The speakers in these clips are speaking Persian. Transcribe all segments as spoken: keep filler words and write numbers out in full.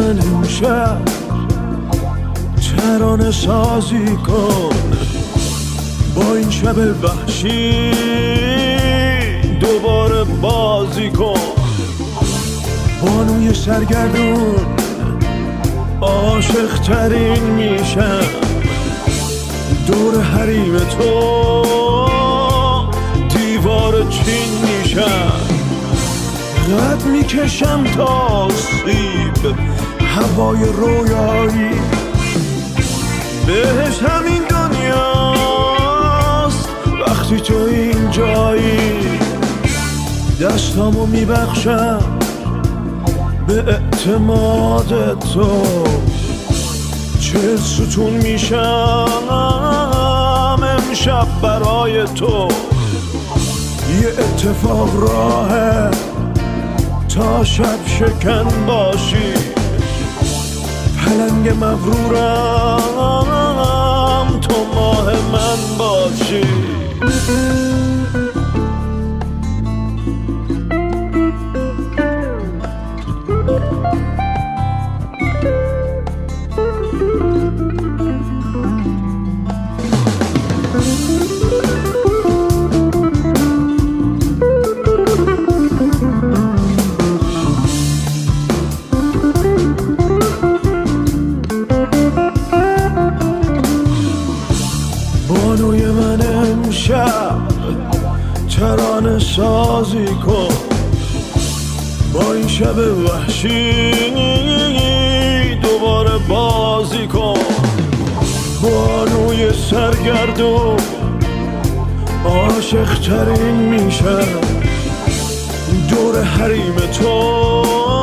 من امشب ترانه سازی کن، با این شب وحشی دوباره بازی کن. بانوی سرگردون عاشق ترین میشم، دور حریم تو دیوار چین میشم. قد میکشم تا سیب هوای رویایی، بهش همین دنیاست وقتی تو اینجایی. دستامو میبخشم به اعتماد تو، چه ستون میشم امشب برای تو. یه اتفاق راهه تا شب شکن باشی، پلنگ مغرورم تو ماه من باشی. بانوی من امشب ترانه سازی کن، با این شب وحشی دوباره بازی کن. بانوی سرگردون عاشق ترین میشم، دور حریم تو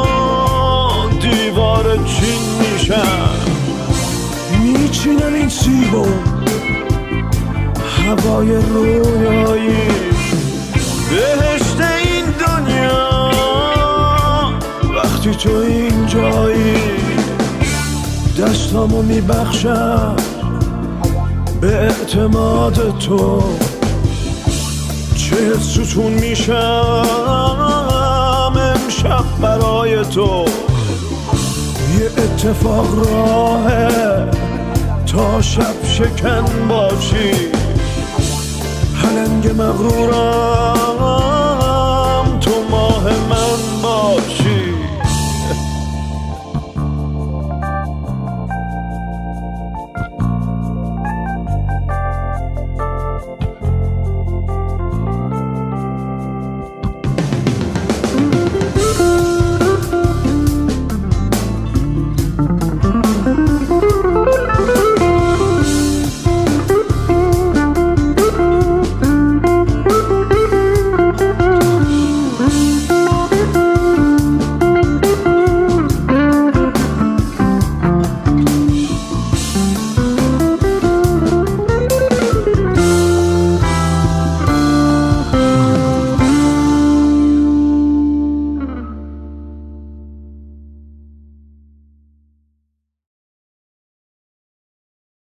دیوار چین میشم. میچینم این سیبو هوای رویایی، بهشت این دنیا وقتی تو اینجایی. دستامو میبخشم به اعتماد تو، چه ستون میشم امشب برای تو. یه اتفاق راهه تا شب شکن باشی، پلنگ مغرورم